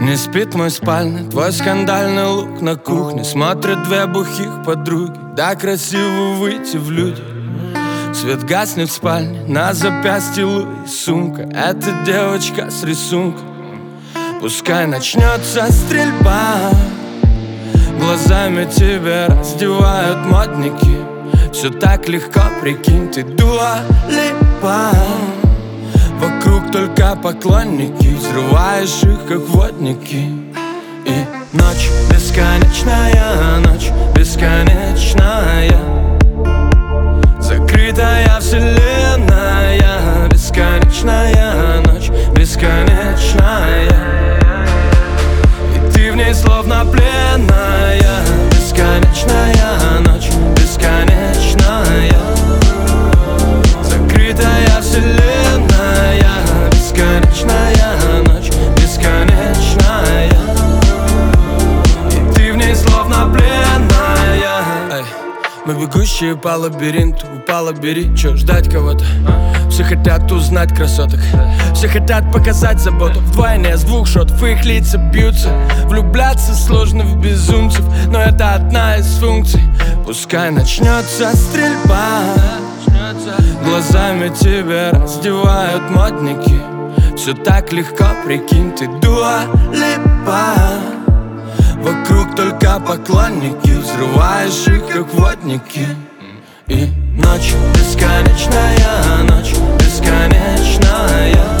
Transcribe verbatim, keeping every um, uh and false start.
Не спит мой спальный, твой скандальный лук на кухне. Смотрят две бухих подруги, да красиво выйти в люди. Свет гаснет в спальне, на запястье Луи сумка. Это девочка с рисунком. Пускай начнется стрельба, глазами тебя раздевают модники. Все так легко, прикинь, ты Дуа Липа. Вокруг только поклонники, взрываешь их, как водники. И ночь, бесконечная ночь, бесконечная, закрытая вселенная. Бесконечная ночь, бесконечная, и ты в ней словно пленная. Бесконечная ночь, бесконечная, закрытая вселенная. Бесконечная ночь, бесконечная, и ты в ней словно пленная. Эй, мы бегущие по лабиринту, упала, бери, чё, ждать кого-то? Все хотят узнать красоток, все хотят показать заботу. Вдвойне с двух шотов их лица бьются. Влюбляться сложно в безумцев, но это одна из функций. Пускай начнется стрельба, глазами тебя раздевают модники. Все так легко, прикинь, ты Дуа Липа. Вокруг только поклонники, взрываешь их, как водники. И ночь, бесконечная ночь, бесконечная,